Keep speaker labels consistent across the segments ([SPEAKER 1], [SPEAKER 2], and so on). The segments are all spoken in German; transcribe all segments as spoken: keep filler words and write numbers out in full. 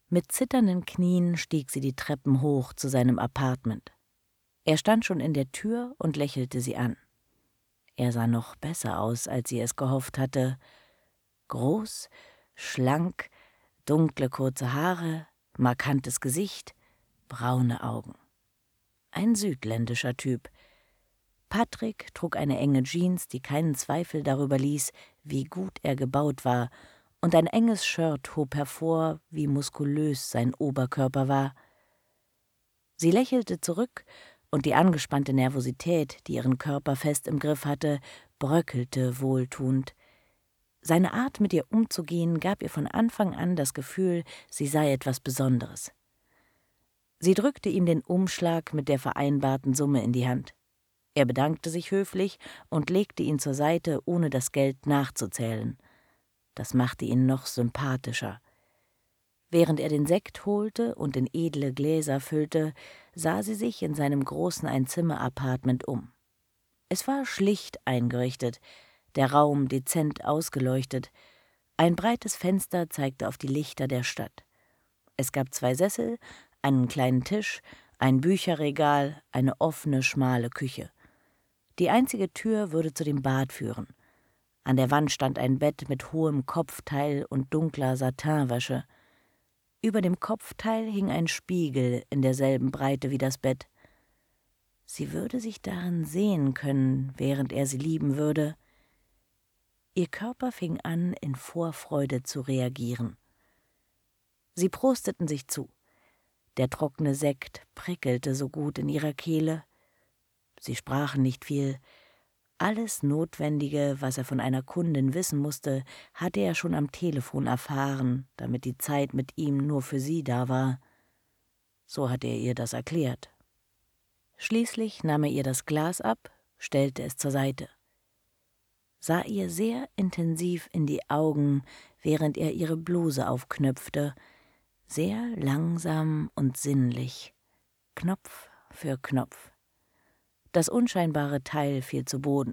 [SPEAKER 1] Mit zitternden Knien stieg sie die Treppen hoch zu seinem Appartement. Er stand schon in der Tür und lächelte sie an. Er sah noch besser aus, als sie es gehofft hatte. Groß, schlank, dunkle kurze Haare, markantes Gesicht, braune Augen. Ein südländischer Typ. Patrick trug eine enge Jeans, die keinen Zweifel darüber ließ, wie gut er gebaut war, und ein enges Shirt hob hervor, wie muskulös sein Oberkörper war. Sie lächelte zurück, und die angespannte Nervosität, die ihren Körper fest im Griff hatte, bröckelte wohltuend. Seine Art, mit ihr umzugehen, gab ihr von Anfang an das Gefühl, sie sei etwas Besonderes. Sie drückte ihm den Umschlag mit der vereinbarten Summe in die Hand. Er bedankte sich höflich und legte ihn zur Seite, ohne das Geld nachzuzählen. Das machte ihn noch sympathischer. Während er den Sekt holte und in edle Gläser füllte, sah sie sich in seinem großen Einzimmer-Appartement um. Es war schlicht eingerichtet, der Raum dezent ausgeleuchtet. Ein breites Fenster zeigte auf die Lichter der Stadt. Es gab zwei Sessel, einen kleinen Tisch, ein Bücherregal, eine offene, schmale Küche. Die einzige Tür würde zu dem Bad führen. An der Wand stand ein Bett mit hohem Kopfteil und dunkler Satinwäsche. Über dem Kopfteil hing ein Spiegel in derselben Breite wie das Bett. Sie würde sich darin sehen können, während er sie lieben würde. Ihr Körper fing an, in Vorfreude zu reagieren. Sie prosteten sich zu. Der trockene Sekt prickelte so gut in ihrer Kehle. Sie sprachen nicht viel. Alles Notwendige, was er von einer Kundin wissen musste, hatte er schon am Telefon erfahren, damit die Zeit mit ihm nur für sie da war. So hatte er ihr das erklärt. Schließlich nahm er ihr das Glas ab, stellte es zur Seite. Sah ihr sehr intensiv in die Augen, während er ihre Bluse aufknöpfte, sehr langsam und sinnlich, Knopf für Knopf. Das unscheinbare Teil fiel zu Boden.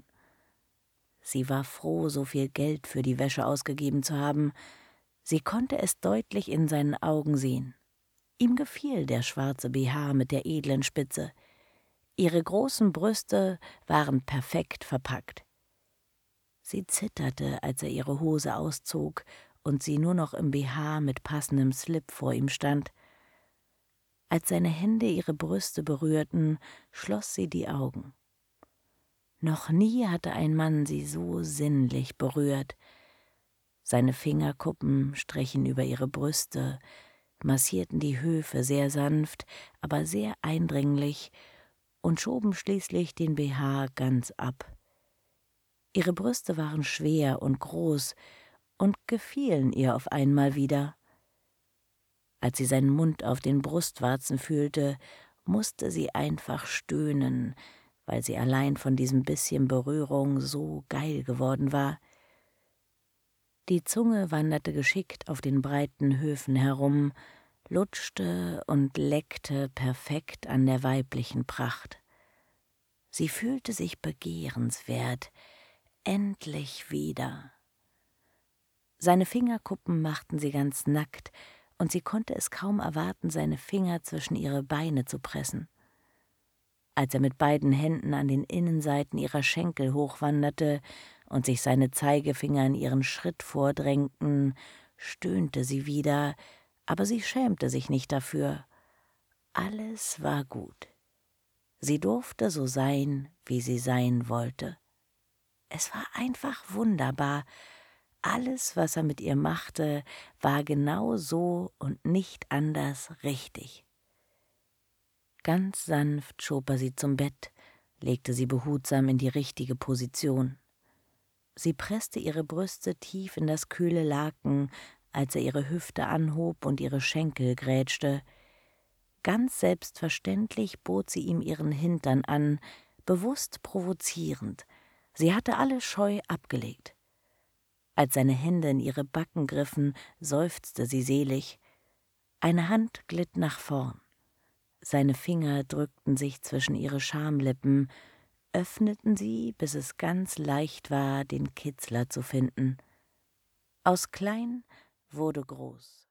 [SPEAKER 1] Sie war froh, so viel Geld für die Wäsche ausgegeben zu haben. Sie konnte es deutlich in seinen Augen sehen. Ihm gefiel der schwarze B H mit der edlen Spitze. Ihre großen Brüste waren perfekt verpackt. Sie zitterte, als er ihre Hose auszog und sie nur noch im B H mit passendem Slip vor ihm stand. Als seine Hände ihre Brüste berührten, schloss sie die Augen. Noch nie hatte ein Mann sie so sinnlich berührt. Seine Fingerkuppen strichen über ihre Brüste, massierten die Höfe sehr sanft, aber sehr eindringlich und schoben schließlich den B H ganz ab. Ihre Brüste waren schwer und groß und gefielen ihr auf einmal wieder. Als sie seinen Mund auf den Brustwarzen fühlte, musste sie einfach stöhnen, weil sie allein von diesem bisschen Berührung so geil geworden war. Die Zunge wanderte geschickt auf den breiten Höfen herum, lutschte und leckte perfekt an der weiblichen Pracht. Sie fühlte sich begehrenswert, endlich wieder. Seine Fingerkuppen machten sie ganz nackt, und sie konnte es kaum erwarten, seine Finger zwischen ihre Beine zu pressen. Als er mit beiden Händen an den Innenseiten ihrer Schenkel hochwanderte und sich seine Zeigefinger in ihren Schritt vordrängten, stöhnte sie wieder, aber sie schämte sich nicht dafür. Alles war gut. Sie durfte so sein, wie sie sein wollte. Es war einfach wunderbar. Alles, was er mit ihr machte, war genau so und nicht anders richtig. Ganz sanft schob er sie zum Bett, legte sie behutsam in die richtige Position. Sie presste ihre Brüste tief in das kühle Laken, als er ihre Hüfte anhob und ihre Schenkel grätschte. Ganz selbstverständlich bot sie ihm ihren Hintern an, bewusst provozierend. Sie hatte alle Scheu abgelegt. Als seine Hände in ihre Backen griffen, seufzte sie selig. Eine Hand glitt nach vorn. Seine Finger drückten sich zwischen ihre Schamlippen, öffneten sie, bis es ganz leicht war, den Kitzler zu finden. Aus klein wurde groß.